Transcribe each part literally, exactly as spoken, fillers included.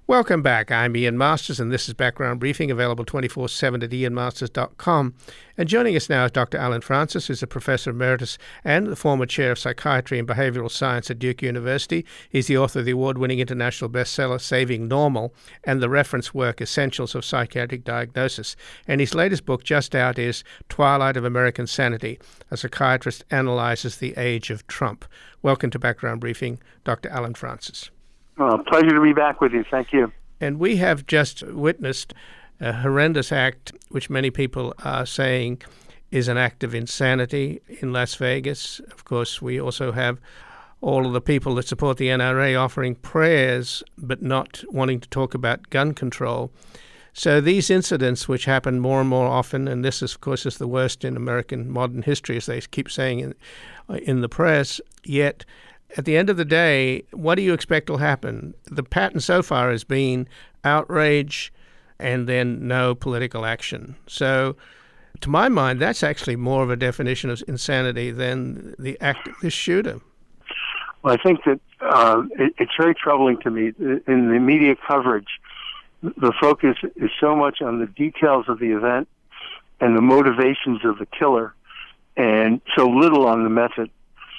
Welcome back. I'm Ian Masters, and this is Background Briefing, available twenty-four seven at ian masters dot com. And joining us now is Doctor Alan Francis, who's a professor emeritus and the former chair of psychiatry and behavioral science at Duke University. He's the author of the award-winning international bestseller Saving Normal and the reference work Essentials of Psychiatric Diagnosis. And his latest book, just out, is Twilight of American Sanity: A Psychiatrist Analyzes the Age of Trump. Welcome to Background Briefing, Doctor Alan Francis. Oh, pleasure to be back with you. Thank you. And we have just witnessed a horrendous act, which many people are saying is an act of insanity in Las Vegas. Of course, we also have all of the people that support the N R A offering prayers, but not wanting to talk about gun control. So these incidents, which happen more and more often, and this, is, of course, is the worst in American modern history, as they keep saying in, in the press, yet at the end of the day, what do you expect will happen? The pattern so far has been outrage and then no political action. So to my mind, that's actually more of a definition of insanity than the act of this shooter. Well, I think that uh, it, it's very troubling to me. In the media coverage, the focus is so much on the details of the event and the motivations of the killer, and so little on the method.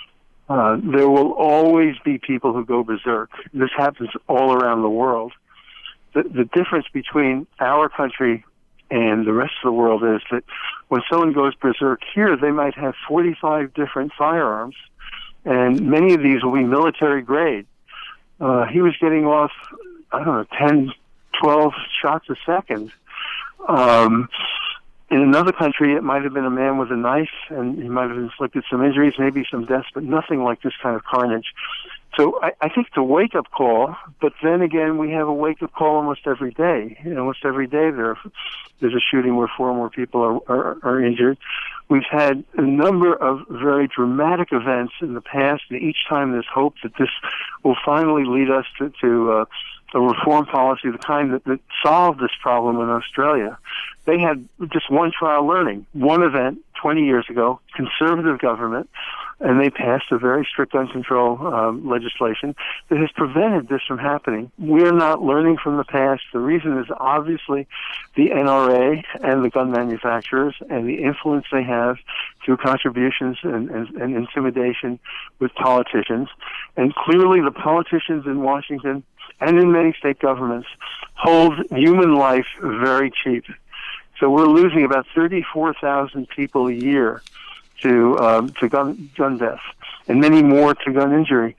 Uh, there will always be people who go berserk. This happens all around the world. The, the difference between our country and the rest of the world is that when someone goes berserk here, they might have forty-five different firearms, and many of these will be military grade. Uh, he was getting off, I don't know, ten, twelve shots a second. Um, In another country, it might have been a man with a knife, and he might have inflicted some injuries, maybe some deaths, but nothing like this kind of carnage. So I, I think it's a wake-up call, but then again, we have a wake-up call almost every day. You know, almost every day there, there's a shooting where four or more people are, are, are injured. We've had a number of very dramatic events in the past, and each time there's hope that this will finally lead us to, to uh, a reform policy, the kind that, that solved this problem in Australia. They had just one trial learning, one event twenty years ago, conservative government, and they passed a very strict gun control um, legislation that has prevented this from happening. We're not learning from the past. The reason is obviously the N R A and the gun manufacturers and the influence they have through contributions and, and, and intimidation with politicians. And clearly the politicians in Washington and in many state governments hold human life very cheap. So we're losing about thirty-four thousand people a year to um, to gun gun death, and many more to gun injury.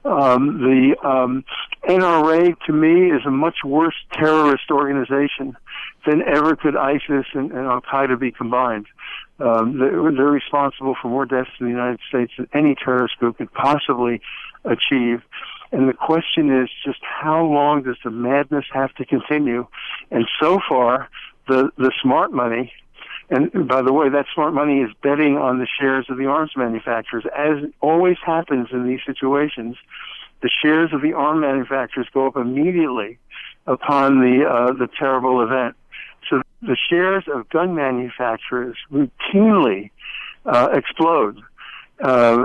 Um, the um, N R A, to me, is a much worse terrorist organization than ever could ISIS and, and Al Qaeda be combined. Um, they're, they're responsible for more deaths in the United States than any terrorist group could possibly achieve. And the question is just how long does the madness have to continue? And so far, the, the smart money, and by the way, that smart money is betting on the shares of the arms manufacturers. As always happens in these situations, the shares of the arms manufacturers go up immediately upon the uh, the terrible event. So the shares of gun manufacturers routinely uh, explode. Uh,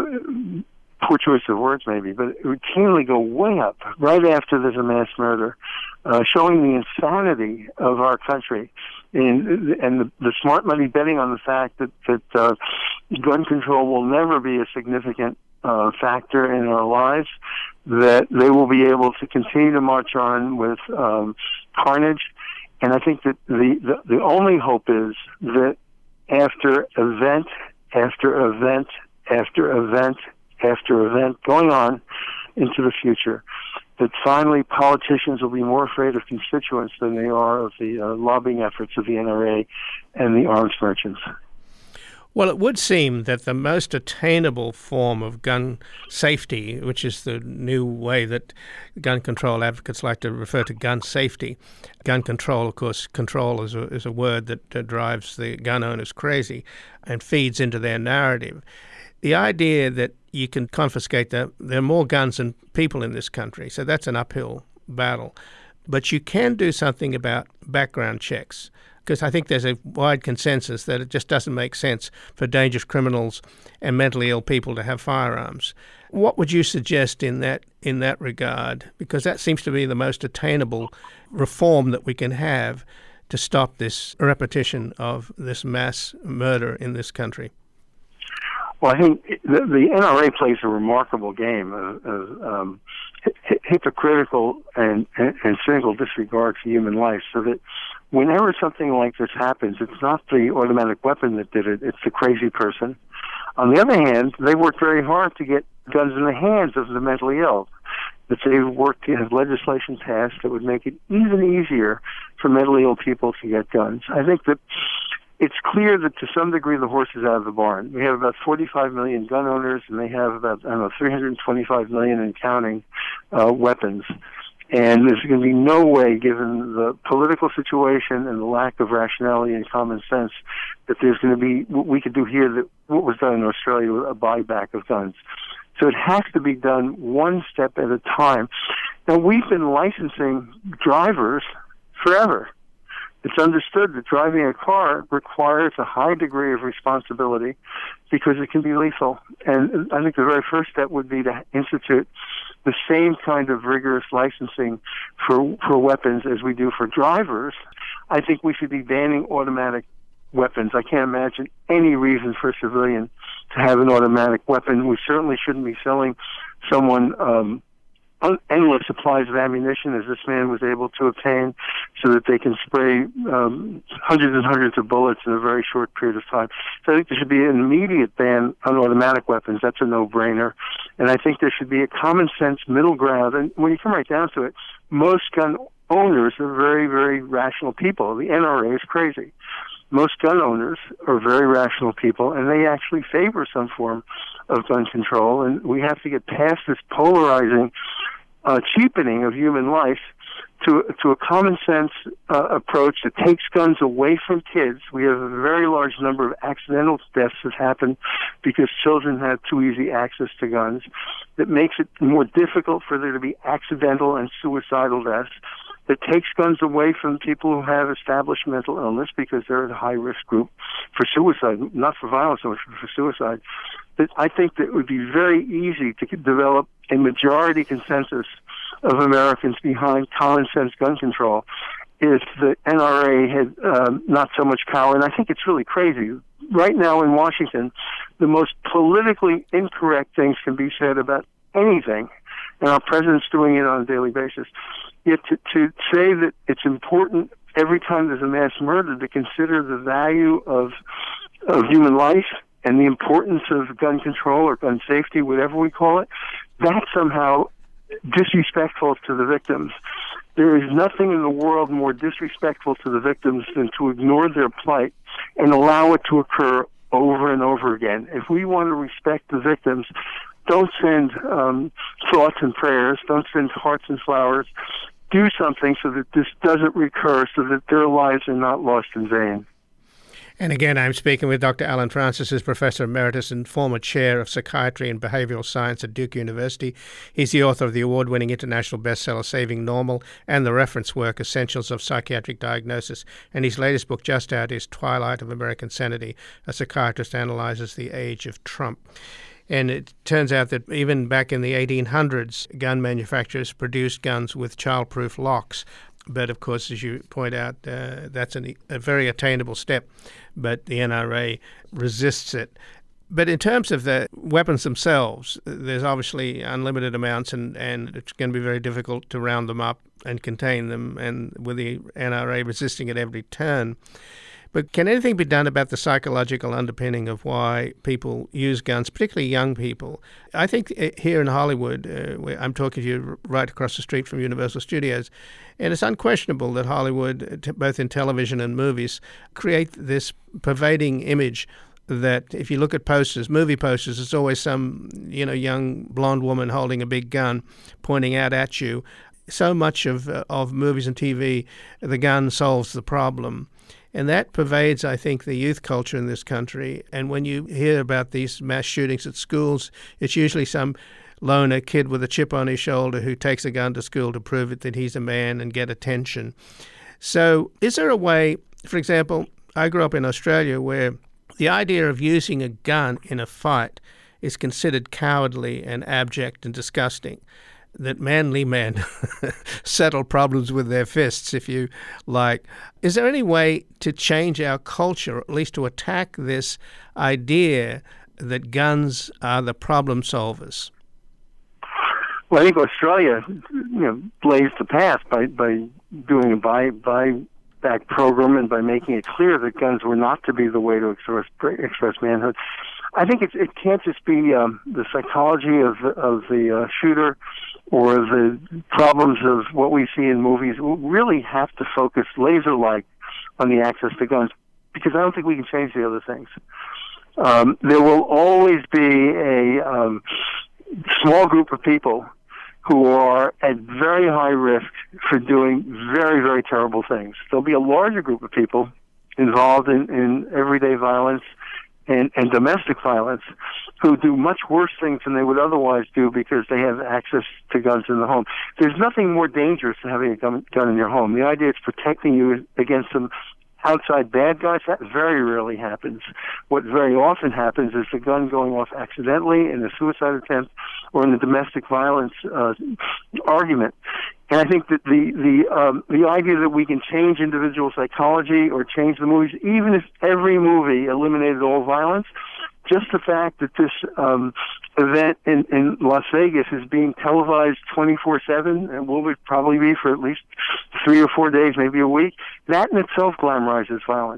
poor choice of words maybe, but routinely go way up right after there's a mass murder, uh, showing the insanity of our country. And, and the, the smart money betting on the fact that, that uh, gun control will never be a significant uh, factor in our lives, that they will be able to continue to march on with um, carnage. And I think that the, the, the only hope is that after event after event after event after event going on into the future, that finally politicians will be more afraid of constituents than they are of the uh, lobbying efforts of the N R A and the arms merchants. Well, it would seem that the most attainable form of gun safety, which is the new way that gun control advocates like to refer to gun safety. Gun control, of course, control is a, is a word that uh, drives the gun owners crazy and feeds into their narrative. The idea that you can confiscate them, there are more guns than people in this country, so that's an uphill battle. But you can do something about background checks. because I think there's a wide consensus that it just doesn't make sense for dangerous criminals and mentally ill people to have firearms. What would you suggest in that in that regard? Because that seems to be the most attainable reform that we can have to stop this repetition of this mass murder in this country. Well, I think the, the N R A plays a remarkable game of, of um, hi- hypocritical and, and, and cynical disregard for human life, so that whenever something like this happens, it's not the automatic weapon that did it, it's the crazy person. On the other hand, they worked very hard to get guns in the hands of the mentally ill. That they worked to have legislation passed that would make it even easier for mentally ill people to get guns. I think that it's clear that to some degree the horse is out of the barn. We have about forty-five million gun owners, and they have about, I don't know, three hundred twenty-five million and counting uh, weapons. And there's going to be no way, given the political situation and the lack of rationality and common sense, that there's going to be what we could do here, that what was done in Australia, with a buyback of guns. So it has to be done one step at a time. Now, we've been licensing drivers forever. It's understood that driving a car requires a high degree of responsibility because it can be lethal. And I think the very first step would be to institute the same kind of rigorous licensing for for weapons as we do for drivers. I think we should be banning automatic weapons. I can't imagine any reason for a civilian to have an automatic weapon. We certainly shouldn't be selling someone um, endless supplies of ammunition, as this man was able to obtain, so that they can spray um, hundreds and hundreds of bullets in a very short period of time. So I think there should be an immediate ban on automatic weapons. That's a no-brainer. And I think there should be a common-sense middle ground. And when you come right down to it, most gun owners are very, very rational people. The N R A is crazy. Most gun owners are very rational people, and they actually favor some form of gun control. And we have to get past this polarizing uh, cheapening of human life to to a common sense uh, approach that takes guns away from kids. We have a very large number of accidental deaths that happen because children have too easy access to guns. That makes it more difficult for there to be accidental and suicidal deaths. That takes guns away from people who have established mental illness because they're a high-risk group for suicide, not for violence, but for suicide. But I think that it would be very easy to develop a majority consensus of Americans behind common-sense gun control if the N R A had um, not so much power. And I think it's really crazy. Right now in Washington, the most politically incorrect things can be said about anything, and our president's doing it on a daily basis. Yet to, to say that it's important every time there's a mass murder to consider the value of of human life and the importance of gun control or gun safety, whatever we call it, that's somehow disrespectful to the victims. There is nothing in the world more disrespectful to the victims than to ignore their plight and allow it to occur over and over again. If we want to respect the victims, don't send um, thoughts and prayers, don't send hearts and flowers. Do something so that this doesn't recur, so that their lives are not lost in vain. And again, I'm speaking with Doctor Allen Francis, who's Professor Emeritus and former Chair of Psychiatry and Behavioral Science at Duke University. He's the author of the award-winning international bestseller Saving Normal and the reference work Essentials of Psychiatric Diagnosis. And his latest book, just out, is Twilight of American Sanity. A psychiatrist analyzes the age of Trump. And it turns out that even back in the eighteen hundreds, gun manufacturers produced guns with child-proof locks. But, of course, as you point out, uh, that's an, a very attainable step, but the N R A resists it. But in terms of the weapons themselves, there's obviously unlimited amounts, and, and it's going to be very difficult to round them up and contain them, and with the N R A resisting at every turn. But can anything be done about the psychological underpinning of why people use guns, particularly young people? I think here in Hollywood, uh, where I'm talking to you right across the street from Universal Studios, and it's unquestionable that Hollywood, t- both in television and movies, create this pervading image that if you look at posters, movie posters, it's always some, you know, young blonde woman holding a big gun pointing out at you. So much of uh, of movies and T V, the gun solves the problem. And that pervades, I think, the youth culture in this country. And when you hear about these mass shootings at schools, it's usually some loner kid with a chip on his shoulder who takes a gun to school to prove it that he's a man and get attention. So is there a way for example, I grew up in Australia where the idea of using a gun in a fight is considered cowardly and abject and disgusting. That manly men settle problems with their fists, if you like. Is there any way to change our culture, or at least to attack this idea that guns are the problem solvers? Well, I think Australia, you know, blazed the path by, by doing a buy, buyback program and by making it clear that guns were not to be the way to express, express manhood. I think it's, it can't just be um, the psychology of the, of the uh, shooter or the problems of what we see in movies. We really have to focus laser-like on the access to guns, because I don't think we can change the other things. Um, there will always be a um, small group of people who are at very high risk for doing very, very terrible things. There'll be a larger group of people involved in, in everyday violence and, and domestic violence who do much worse things than they would otherwise do because they have access to guns in the home. There's nothing more dangerous than having a gun, gun in your home. The idea is protecting you against some outside bad guys. That very rarely happens. What very often happens is the gun going off accidentally in a suicide attempt or in a domestic violence uh, argument. And I think that the the um, the idea that we can change individual psychology or change the movies, even if every movie eliminated all violence, just the fact that this um, event in, in Las Vegas is being televised twenty-four seven, and will probably be for at least three or four days, maybe a week, that in itself glamorizes violence.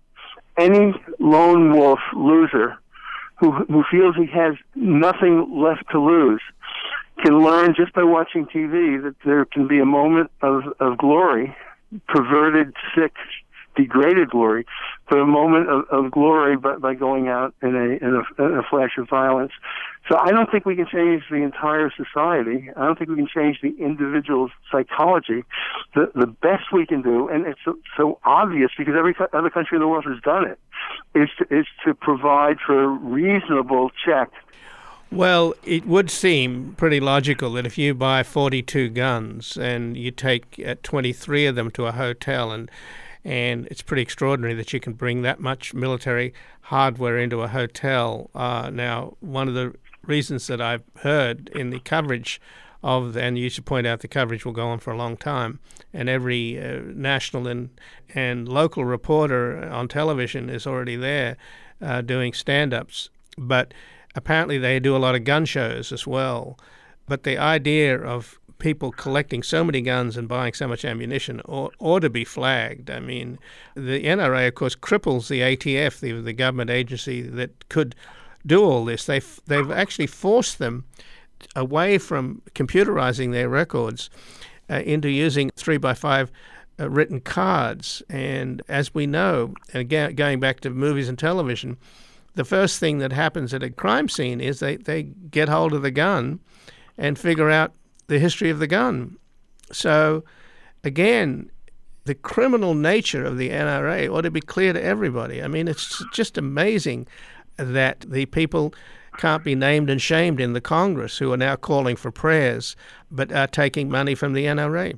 Any lone wolf loser who who feels he has nothing left to lose can learn just by watching T V that there can be a moment of, of glory, perverted, sick, degraded glory, but a moment of, of glory by, by going out in a, in a in a flash of violence. So I don't think we can change the entire society. I don't think we can change the individual's psychology. The the best we can do, and it's so, so obvious because every other country in the world has done it, is to, is to provide for a reasonable check. Well, it would seem pretty logical that if you buy forty-two guns and you take uh, twenty-three of them to a hotel, and and it's pretty extraordinary that you can bring that much military hardware into a hotel. Uh, now, one of the reasons that I've heard in the coverage of, the, and you should point out the coverage will go on for a long time, and every uh, national and, and local reporter on television is already there uh, doing stand-ups. But apparently they do a lot of gun shows as well. But the idea of people collecting so many guns and buying so much ammunition ought, ought to be flagged. I mean, the N R A, of course, cripples the A T F, the, the government agency that could do all this. They've, they've actually forced them away from computerizing their records uh, into using three by five uh, written cards. And as we know, and again, going back to movies and television, the first thing that happens at a crime scene is they, they get hold of the gun and figure out the history of the gun. So, again, the criminal nature of the N R A ought to be clear to everybody. I mean, it's just amazing that the people can't be named and shamed in the Congress who are now calling for prayers but are taking money from the N R A.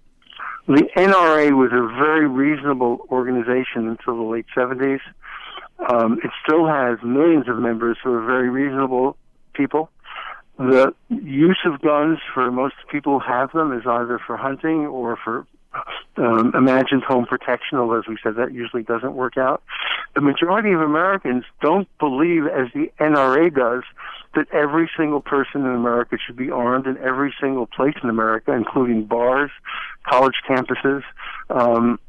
The N R A was a very reasonable organization until the late seventies. Um, it still has millions of members who are very reasonable people. The use of guns for most people who have them is either for hunting or for um, imagined home protection, although, as we said, that usually doesn't work out. The majority of Americans don't believe, as the N R A does, that every single person in America should be armed in every single place in America, including bars, college campuses, um,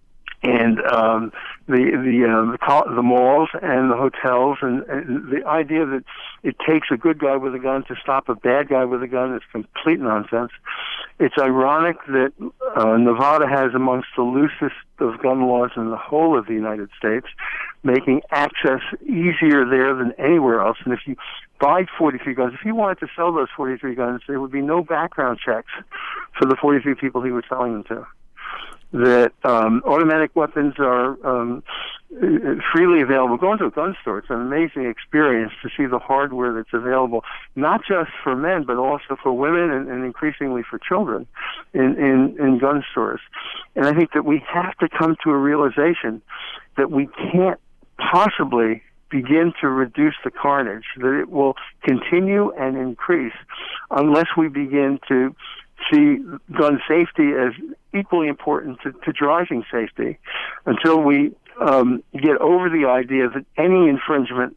and um, the the, um, the the malls and the hotels, and, and the idea that it takes a good guy with a gun to stop a bad guy with a gun is complete nonsense. It's ironic that uh, Nevada has amongst the loosest of gun laws in the whole of the United States, making access easier there than anywhere else. And if you buy forty-three guns, if he wanted to sell those forty-three guns, there would be no background checks for the forty-three people he was selling them to. that um, automatic weapons are um, freely available. Go into a gun store. It's an amazing experience to see the hardware that's available, not just for men, but also for women and, and increasingly for children in, in, in gun stores. And I think that we have to come to a realization that we can't possibly begin to reduce the carnage, that it will continue and increase unless we begin to see gun safety as equally important to, to driving safety, until we um, get over the idea that any infringement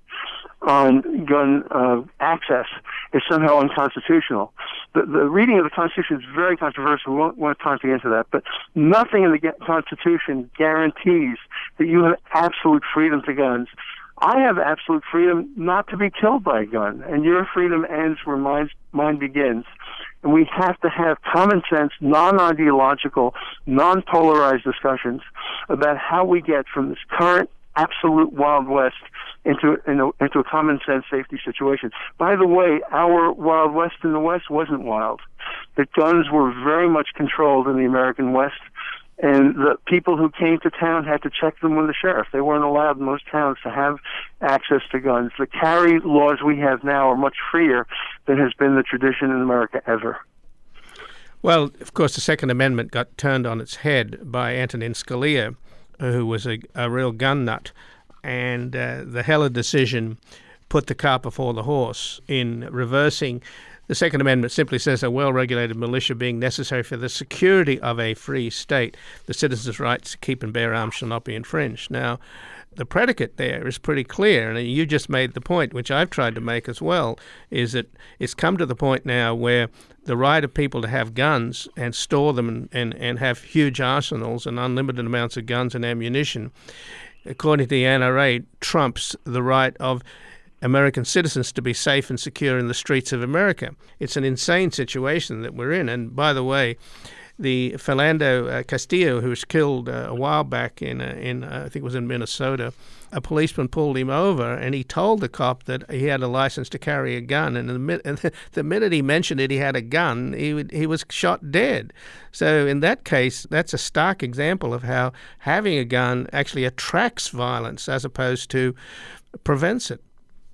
on gun uh, access is somehow unconstitutional. The, the reading of the Constitution is very controversial. We won't want time to get into that, but nothing in the Constitution guarantees that you have absolute freedom to guns. I have absolute freedom not to be killed by a gun, and your freedom ends where mine, mine begins. And we have to have common sense, non-ideological, non-polarized discussions about how we get from this current absolute Wild West into, into, into a common sense safety situation. By the way, our Wild West in the West wasn't wild. The guns were very much controlled in the American West, and the people who came to town had to check them with the sheriff. They weren't allowed in most towns to have access to guns. The carry laws we have now are much freer than has been the tradition in America ever. Well, of course, the Second Amendment got turned on its head by Antonin Scalia, who was a, a real gun nut. And uh, the Heller decision put the cart before the horse in reversing. The Second Amendment simply says a well-regulated militia being necessary for the security of a free state. The citizens' rights to keep and bear arms shall not be infringed. Now, the predicate there is pretty clear, and you just made the point, which I've tried to make as well, is that it's come to the point now where the right of people to have guns and store them and, and, and have huge arsenals and unlimited amounts of guns and ammunition, according to the N R A, trumps the right of American citizens to be safe and secure in the streets of America. It's an insane situation that we're in. And by the way, the Philando uh, Castillo, who was killed uh, a while back in, uh, in uh, I think it was in Minnesota, a policeman pulled him over and he told the cop that he had a license to carry a gun. And the, mi- and the minute he mentioned it, he had a gun, he, would, he was shot dead. So in that case, that's a stark example of how having a gun actually attracts violence as opposed to prevents it.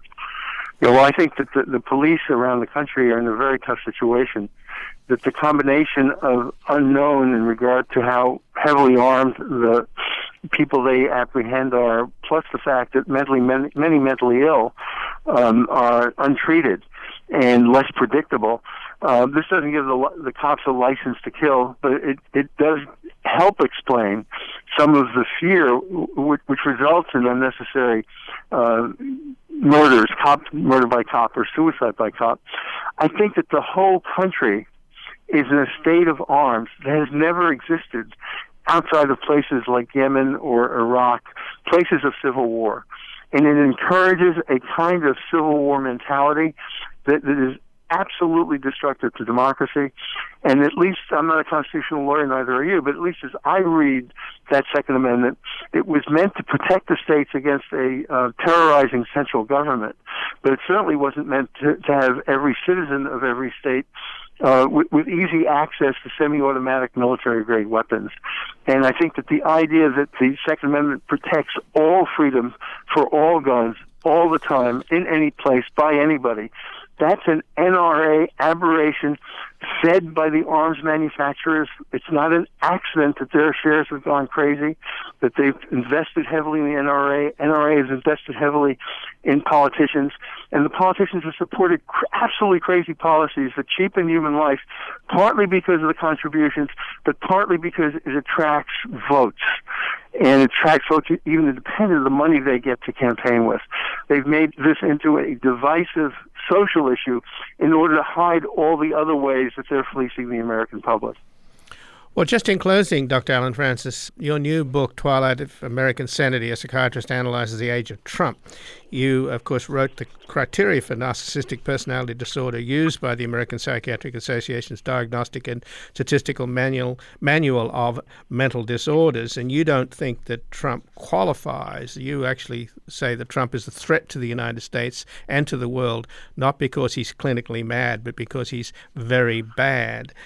Yeah, well, I think that the, the police around the country are in a very tough situation. That the combination of unknown in regard to how heavily armed the people they apprehend are, plus the fact that mentally many, many mentally ill um, are untreated and less predictable. Uh, this doesn't give the, the cops a license to kill, but it, it does help explain some of the fear which, which results in unnecessary uh, murders, cop murder by cop or suicide by cop. I think that the whole country is in a state of arms that has never existed outside of places like Yemen or Iraq, places of civil war. And it encourages a kind of civil war mentality that, that is absolutely destructive to democracy. And at least, I'm not a constitutional lawyer, neither are you, but at least as I read that Second Amendment, it was meant to protect the states against a uh, terrorizing central government. But it certainly wasn't meant to, to have every citizen of every state Uh, with, with easy access to semi-automatic military-grade weapons. And I think that the idea that the Second Amendment protects all freedom for all guns, all the time, in any place, by anybody, that's an N R A aberration fed by the arms manufacturers. It's not an accident that their shares have gone crazy, that they've invested heavily in the N R A. N R A has invested heavily in politicians, and the politicians have supported cr- absolutely crazy policies that cheapen human life, partly because of the contributions, but partly because it attracts votes. And it attracts votes even independent of the money they get to campaign with. They've made this into a divisive social issue in order to hide all the other ways that they're fleecing the American public. Well, just in closing, Doctor Allen Frances, your new book, Twilight of American Sanity, A Psychiatrist Analyzes the Age of Trump. You, of course, wrote the criteria for narcissistic personality disorder used by the American Psychiatric Association's Diagnostic and Statistical Manual, Manual of Mental Disorders, and you don't think that Trump qualifies. You actually say that Trump is a threat to the United States and to the world, not because he's clinically mad, but because he's very bad.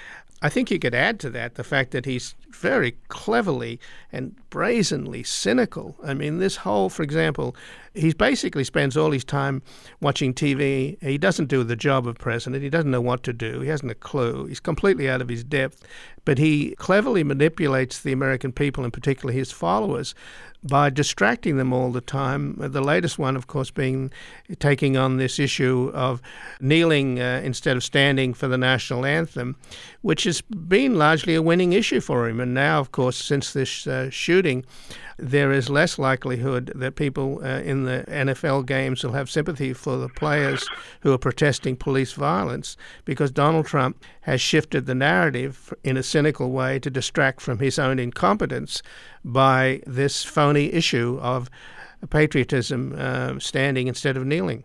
I think you could add to that the fact that he's very cleverly and brazenly cynical. I mean, this whole, for example, he basically spends all his time watching T V. He doesn't do the job of president. He doesn't know what to do. He hasn't a clue. He's completely out of his depth. But he cleverly manipulates the American people, and particularly his followers, by distracting them all the time. The latest one, of course, being taking on this issue of kneeling uh, instead of standing for the national anthem, which has been largely a winning issue for him. And now, of course, since this uh, shooting, there is less likelihood that people uh, in the N F L games will have sympathy for the players who are protesting police violence, because Donald Trump has shifted the narrative in a cynical way to distract from his own incompetence by this phony issue of patriotism, uh, standing instead of kneeling.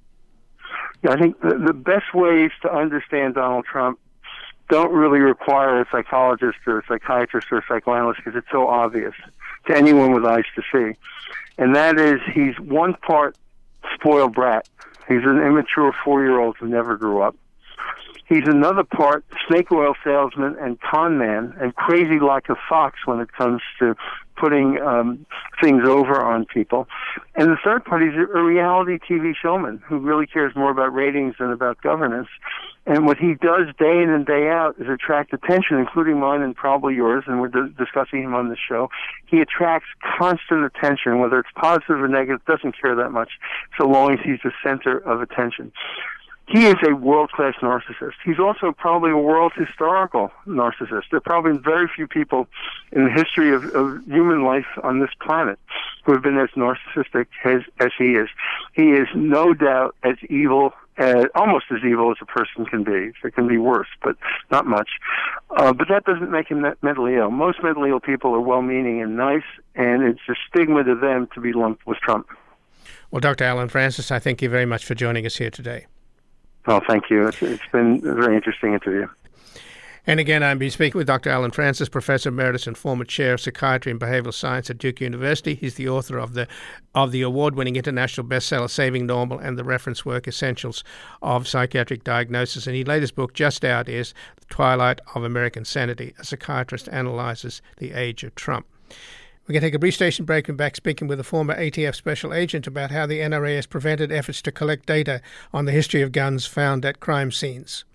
Yeah, I think the, the best ways to understand Donald Trump don't really require a psychologist or a psychiatrist or a psychoanalyst, because it's so obvious to anyone with eyes to see. And that is, he's one part spoiled brat. He's an immature four-year-old who never grew up. He's another part snake oil salesman and con man and crazy like a fox when it comes to putting um, things over on people. And the third part, he's a reality T V showman who really cares more about ratings than about governance. And what he does day in and day out is attract attention, including mine and probably yours, and we're d- discussing him on this show. He attracts constant attention, whether it's positive or negative, doesn't care that much, so long as he's the center of attention. He is a world-class narcissist. He's also probably a world historical narcissist. There are probably very few people in the history of, of human life on this planet who have been as narcissistic as, as he is. He is no doubt as evil, uh, almost as evil as a person can be. It can be worse, but not much. Uh, but that doesn't make him mentally ill. Most mentally ill people are well-meaning and nice, and it's a stigma to them to be lumped with Trump. Well, Doctor Allen Frances, I thank you very much for joining us here today. Well, thank you. It's, it's been a very interesting interview. And again, I'm being speaking with Doctor Allen Frances, Professor Emeritus and former Chair of Psychiatry and Behavioral Science at Duke University. He's the author of the of the award-winning international bestseller Saving Normal and the reference work Essentials of Psychiatric Diagnosis. And his latest book, just out, is The Twilight of American Sanity. A psychiatrist analyzes the age of Trump. We're going to take a brief station break and back speaking with a former A T F special agent about how the N R A has prevented efforts to collect data on the history of guns found at crime scenes.